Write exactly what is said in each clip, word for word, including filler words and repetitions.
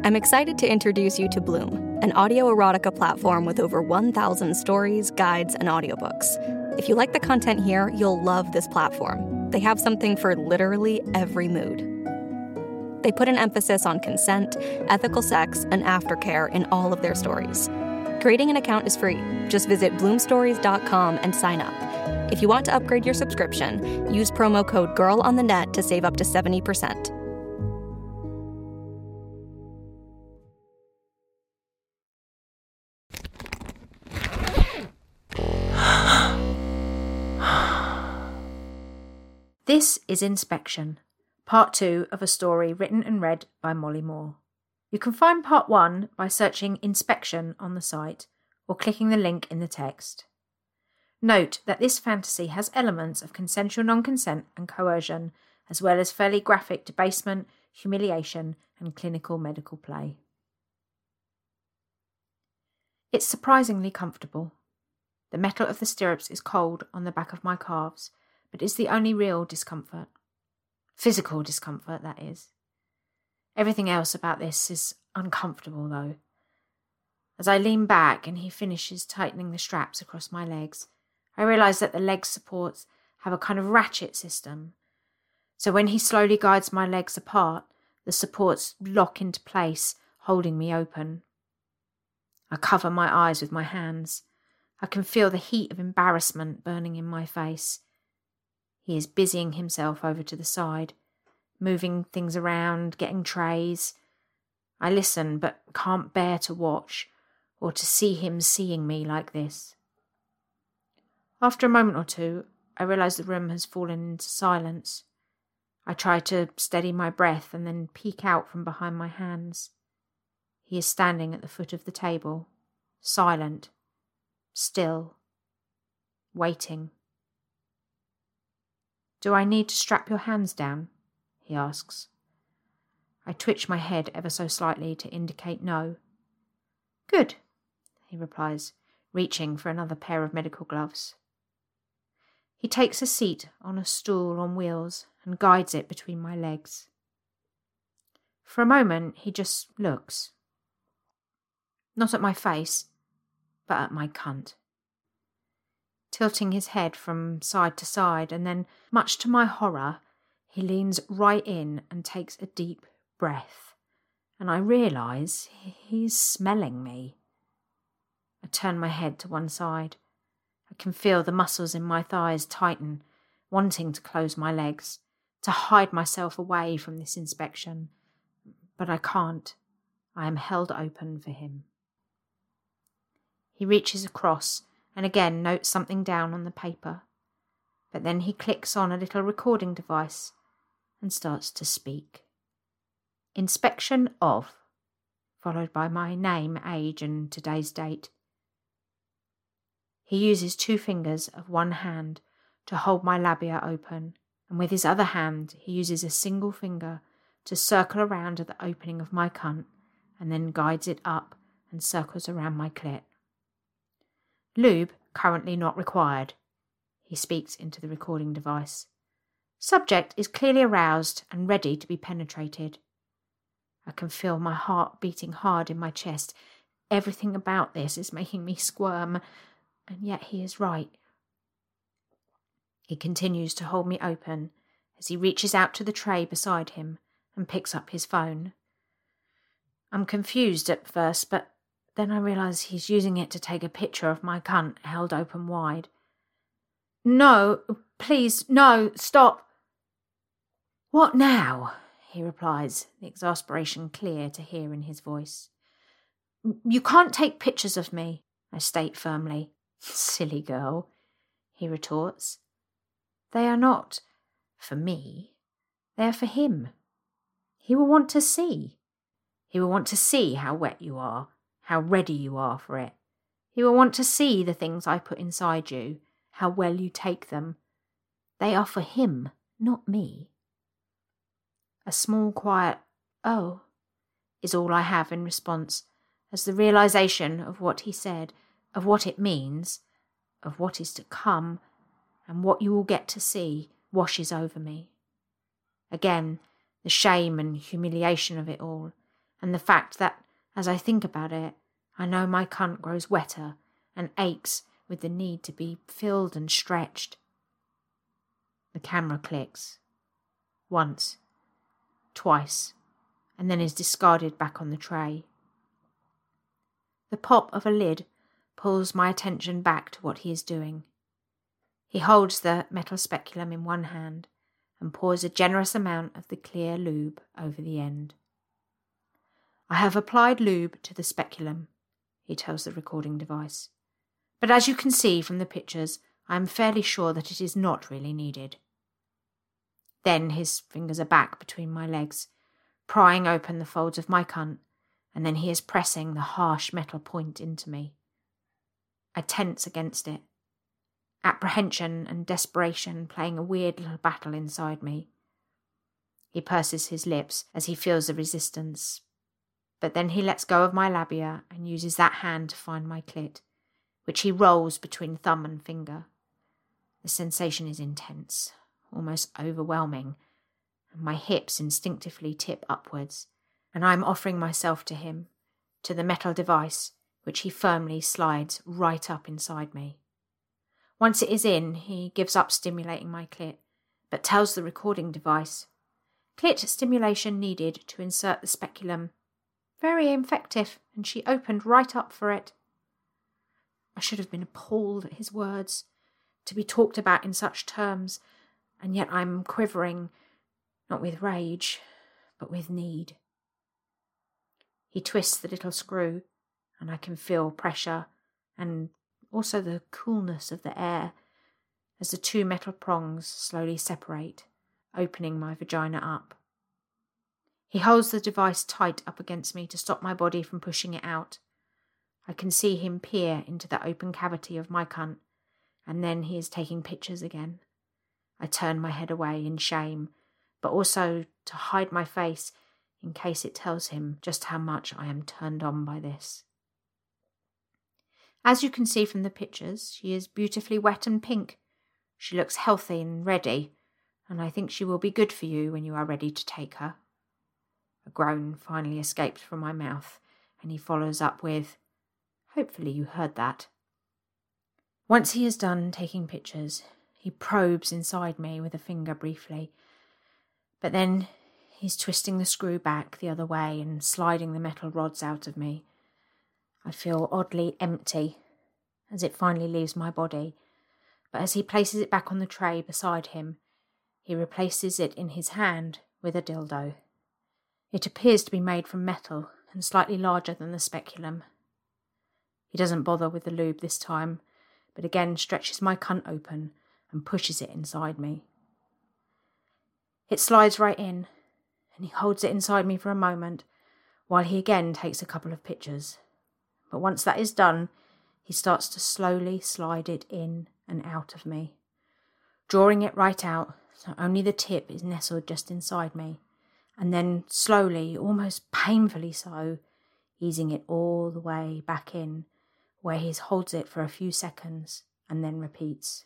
I'm excited to introduce you to Bloom, an audio erotica platform with over one thousand stories, guides, and audiobooks. If you like the content here, you'll love this platform. They have something for literally every mood. They put an emphasis on consent, ethical sex, and aftercare in all of their stories. Creating an account is free. Just visit bloom stories dot com and sign up. If you want to upgrade your subscription, use promo code GIRLONTHENET to save up to seventy percent. This is Inspection, part two of a story written and read by Molly Moore. You can find part one by searching Inspection on the site or clicking the link in the text. Note that this fantasy has elements of consensual non-consent and coercion, as well as fairly graphic debasement, humiliation, and clinical medical play. It's surprisingly comfortable. The metal of the stirrups is cold on the back of my calves, but is the only real discomfort. Physical discomfort, that is. Everything else about this is uncomfortable, though. As I lean back and he finishes tightening the straps across my legs, I realise that the leg supports have a kind of ratchet system. So when he slowly guides my legs apart, the supports lock into place, holding me open. I cover my eyes with my hands. I can feel the heat of embarrassment burning in my face. He is busying himself over to the side, moving things around, getting trays. I listen, but can't bear to watch, or to see him seeing me like this. After a moment or two, I realise the room has fallen into silence. I try to steady my breath and then peek out from behind my hands. He is standing at the foot of the table, silent, still, waiting. "Do I need to strap your hands down?" he asks. I twitch my head ever so slightly to indicate no. "Good," he replies, reaching for another pair of medical gloves. He takes a seat on a stool on wheels and guides it between my legs. For a moment, he just looks. Not at my face, but at my cunt. Tilting his head from side to side, and then, much to my horror, he leans right in and takes a deep breath, and I realise he's smelling me. I turn my head to one side. I can feel the muscles in my thighs tighten, wanting to close my legs, to hide myself away from this inspection, but I can't. I am held open for him. He reaches across and again notes something down on the paper, but then he clicks on a little recording device and starts to speak. Inspection of, followed by my name, age, and today's date. He uses two fingers of one hand to hold my labia open, and with his other hand he uses a single finger to circle around at the opening of my cunt, and then guides it up and circles around my clit. Lube currently not required, he speaks into the recording device. Subject is clearly aroused and ready to be penetrated. I can feel my heart beating hard in my chest. Everything about this is making me squirm, and yet he is right. He continues to hold me open as he reaches out to the tray beside him and picks up his phone. I'm confused at first, but then I realise he's using it to take a picture of my cunt held open wide. "No, please, no, stop." "What now?" he replies, the exasperation clear to hear in his voice. "You can't take pictures of me," I state firmly. "Silly girl," he retorts. "They are not for me. They are for him. He will want to see. He will want to see how wet you are, how ready you are for it. He will want to see the things I put inside you, how well you take them. They are for him, not me." A small, quiet, "Oh," is all I have in response, as the realisation of what he said, of what it means, of what is to come, and what you will get to see, washes over me. Again, the shame and humiliation of it all, and the fact that, as I think about it, I know my cunt grows wetter and aches with the need to be filled and stretched. The camera clicks. Once. Twice. And then is discarded back on the tray. The pop of a lid pulls my attention back to what he is doing. He holds the metal speculum in one hand and pours a generous amount of the clear lube over the end. I have applied lube to the speculum, he tells the recording device. But as you can see from the pictures, I am fairly sure that it is not really needed. Then his fingers are back between my legs, prying open the folds of my cunt, and then he is pressing the harsh metal point into me. I tense against it, apprehension and desperation playing a weird little battle inside me. He purses his lips as he feels the resistance, but then he lets go of my labia and uses that hand to find my clit, which he rolls between thumb and finger. The sensation is intense, almost overwhelming, and my hips instinctively tip upwards, and I am offering myself to him, to the metal device, which he firmly slides right up inside me. Once it is in, he gives up stimulating my clit, but tells the recording device, "Clit stimulation needed to insert the speculum. Very effective, and she opened right up for it." I should have been appalled at his words, to be talked about in such terms, and yet I'm quivering, not with rage, but with need. He twists the little screw, and I can feel pressure, and also the coolness of the air, as the two metal prongs slowly separate, opening my vagina up. He holds the device tight up against me to stop my body from pushing it out. I can see him peer into the open cavity of my cunt, and then he is taking pictures again. I turn my head away in shame, but also to hide my face in case it tells him just how much I am turned on by this. As you can see from the pictures, she is beautifully wet and pink. She looks healthy and ready, and I think she will be good for you when you are ready to take her. A groan finally escapes from my mouth, and he follows up with, "Hopefully you heard that." Once he is done taking pictures, he probes inside me with a finger briefly, but then he's twisting the screw back the other way and sliding the metal rods out of me. I feel oddly empty as it finally leaves my body, but as he places it back on the tray beside him, he replaces it in his hand with a dildo. It appears to be made from metal and slightly larger than the speculum. He doesn't bother with the lube this time, but again stretches my cunt open and pushes it inside me. It slides right in, and he holds it inside me for a moment, while he again takes a couple of pictures. But once that is done, he starts to slowly slide it in and out of me, drawing it right out so only the tip is nestled just inside me, and then slowly, almost painfully so, easing it all the way back in, where he holds it for a few seconds and then repeats.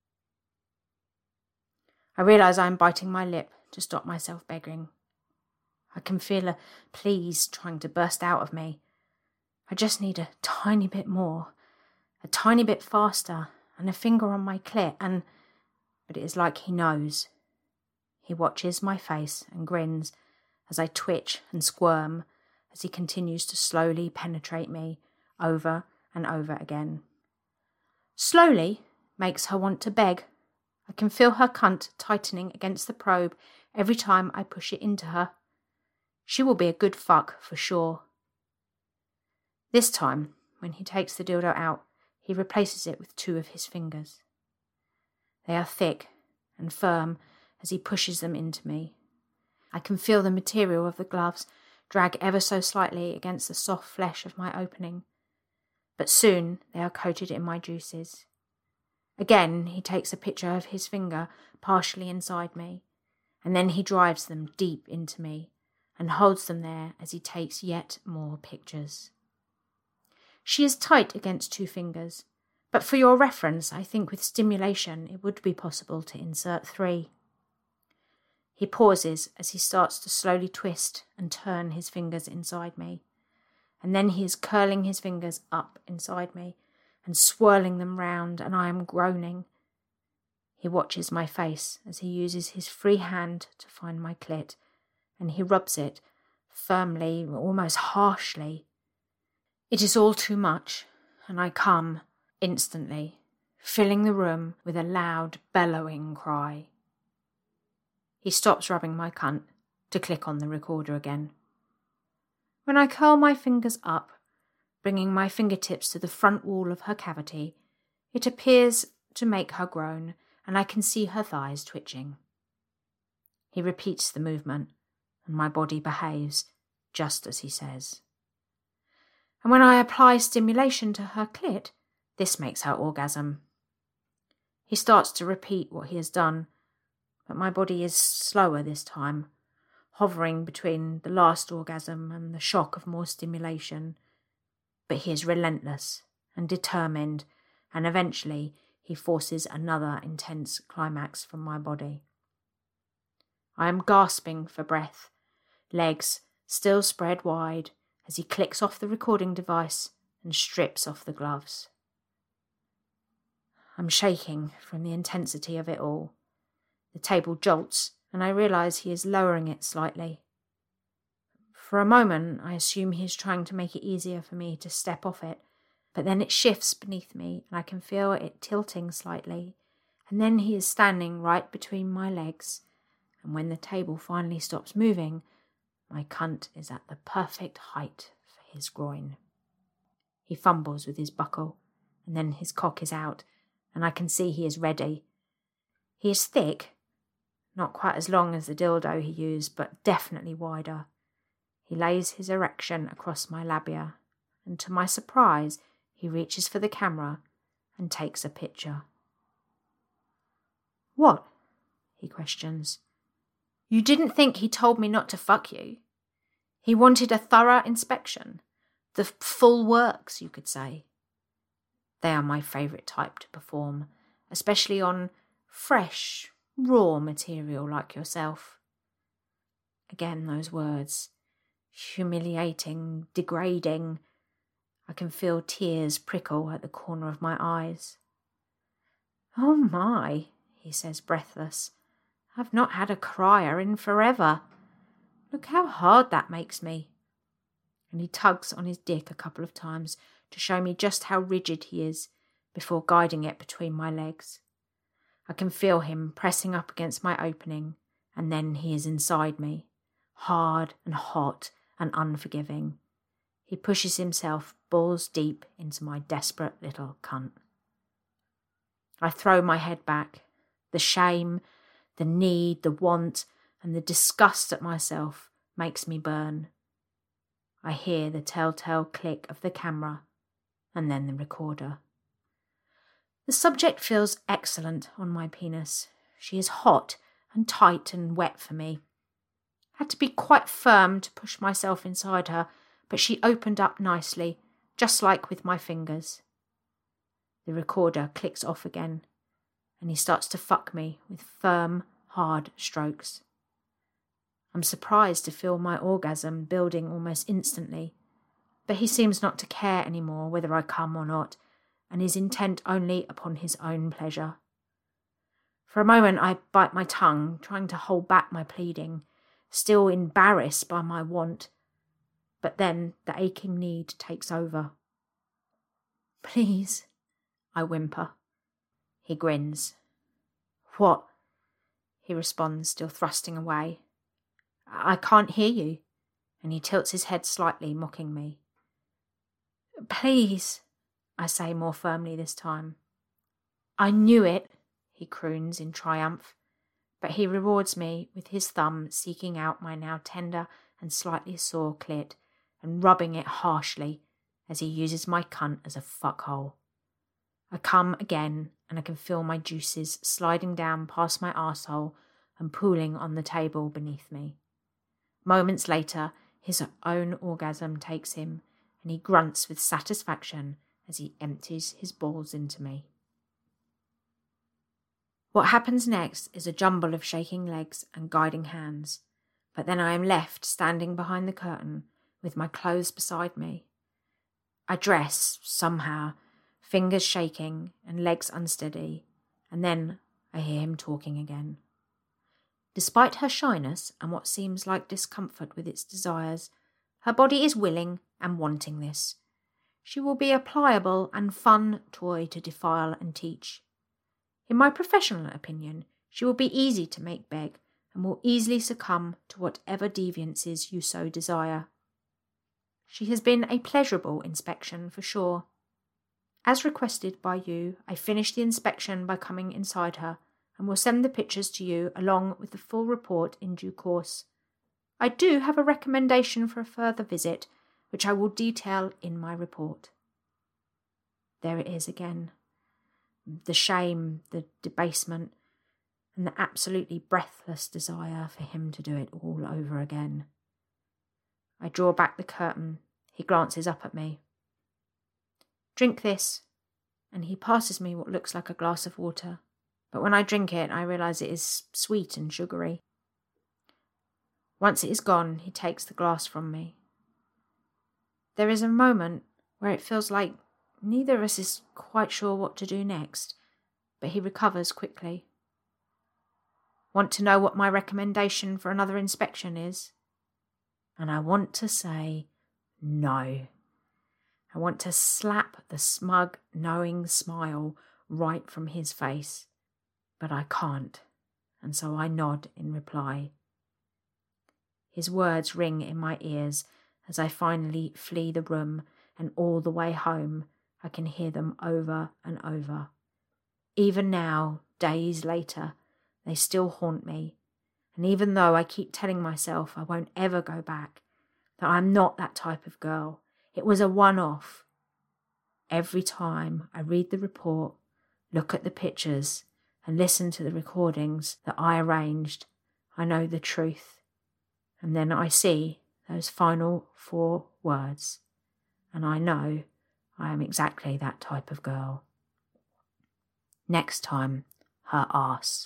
I realise I am biting my lip to stop myself begging. I can feel a please trying to burst out of me. I just need a tiny bit more, a tiny bit faster, and a finger on my clit, and... But it is like he knows. He watches my face and grins as I twitch and squirm as he continues to slowly penetrate me over and over again. Slowly makes her want to beg. I can feel her cunt tightening against the probe every time I push it into her. She will be a good fuck for sure. This time, when he takes the dildo out, he replaces it with two of his fingers. They are thick and firm as he pushes them into me. I can feel the material of the gloves drag ever so slightly against the soft flesh of my opening, but soon they are coated in my juices. Again, he takes a picture of his finger partially inside me, and then he drives them deep into me and holds them there as he takes yet more pictures. She is tight against two fingers, but for your reference, I think with stimulation it would be possible to insert three. He pauses as he starts to slowly twist and turn his fingers inside me. And then he is curling his fingers up inside me and swirling them round, and I am groaning. He watches my face as he uses his free hand to find my clit, and he rubs it firmly, almost harshly. It is all too much, and I come instantly, filling the room with a loud, bellowing cry. He stops rubbing my cunt to click on the recorder again. When I curl my fingers up, bringing my fingertips to the front wall of her cavity, it appears to make her groan, and I can see her thighs twitching. He repeats the movement, and my body behaves just as he says. And when I apply stimulation to her clit, this makes her orgasm. He starts to repeat what he has done, but my body is slower this time, hovering between the last orgasm and the shock of more stimulation. But he is relentless and determined, and eventually he forces another intense climax from my body. I am gasping for breath, legs still spread wide, as he clicks off the recording device and strips off the gloves. I'm shaking from the intensity of it all. The table jolts, and I realise he is lowering it slightly. For a moment, I assume he is trying to make it easier for me to step off it, but then it shifts beneath me, and I can feel it tilting slightly, and then he is standing right between my legs, and when the table finally stops moving, my cunt is at the perfect height for his groin. He fumbles with his buckle, and then his cock is out, and I can see he is ready. He is thick, not quite as long as the dildo he used, but definitely wider. He lays his erection across my labia, and to my surprise, he reaches for the camera and takes a picture. "What?" he questions. "You didn't think he told me not to fuck you? He wanted a thorough inspection, the full works, you could say." They are my favourite type to perform, especially on fresh, raw material like yourself. Again, those words. Humiliating, degrading. I can feel tears prickle at the corner of my eyes. "Oh my," he says breathless. "I've not had a crier in forever. Look how hard that makes me." And he tugs on his dick a couple of times to show me just how rigid he is before guiding it between my legs. I can feel him pressing up against my opening, and then he is inside me, hard and hot and unforgiving. He pushes himself balls deep into my desperate little cunt. I throw my head back. The shame, the need, the want, and the disgust at myself makes me burn. I hear the telltale click of the camera, and then the recorder. The subject feels excellent on my penis. She is hot and tight and wet for me. I had to be quite firm to push myself inside her, but she opened up nicely, just like with my fingers. The recorder clicks off again, and he starts to fuck me with firm, hard strokes. I'm surprised to feel my orgasm building almost instantly, but he seems not to care anymore whether I come or not, and is intent only upon his own pleasure. For a moment I bite my tongue, trying to hold back my pleading, still embarrassed by my want, but then the aching need takes over. "Please," I whimper. He grins. "What?" he responds, still thrusting away. "I can't hear you," and he tilts his head slightly, mocking me. "Please," I say more firmly this time. "I knew it," he croons in triumph, but he rewards me with his thumb seeking out my now tender and slightly sore clit and rubbing it harshly as he uses my cunt as a fuckhole. I come again, and I can feel my juices sliding down past my arsehole and pooling on the table beneath me. Moments later, his own orgasm takes him, and he grunts with satisfaction as he empties his balls into me. What happens next is a jumble of shaking legs and guiding hands, but then I am left standing behind the curtain with my clothes beside me. I dress, somehow, fingers shaking and legs unsteady, and then I hear him talking again. Despite her shyness and what seems like discomfort with its desires, her body is willing and wanting this. She will be a pliable and fun toy to defile and teach. In my professional opinion, she will be easy to make beg and will easily succumb to whatever deviances you so desire. She has been a pleasurable inspection for sure. As requested by you, I finished the inspection by coming inside her and will send the pictures to you along with the full report in due course. I do have a recommendation for a further visit, which I will detail in my report. There it is again. The shame, the debasement, and the absolutely breathless desire for him to do it all over again. I draw back the curtain. He glances up at me. Drink this, and he passes me what looks like a glass of water, but when I drink it, I realise it is sweet and sugary. Once it is gone, he takes the glass from me. There is a moment where it feels like neither of us is quite sure what to do next, but he recovers quickly. Want to know what my recommendation for another inspection is? And I want to say no. I want to slap the smug, knowing smile right from his face, but I can't, and so I nod in reply. His words ring in my ears as I finally flee the room, and all the way home I can hear them over and over. Even now, days later, they still haunt me, and even though I keep telling myself I won't ever go back, that I'm not that type of girl, it was a one-off. Every time I read the report, look at the pictures, and listen to the recordings that I arranged, I know the truth. And then I see those final four words, and I know I am exactly that type of girl. Next time, her arse.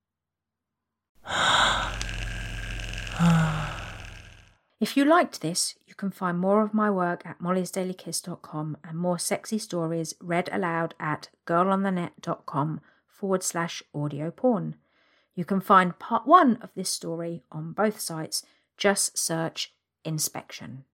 If you liked this, you can find more of my work at mollys daily kiss dot com and more sexy stories read aloud at girlonthenet.com forward slash audio porn. You can find part one of this story on both sites. Just search Inspection.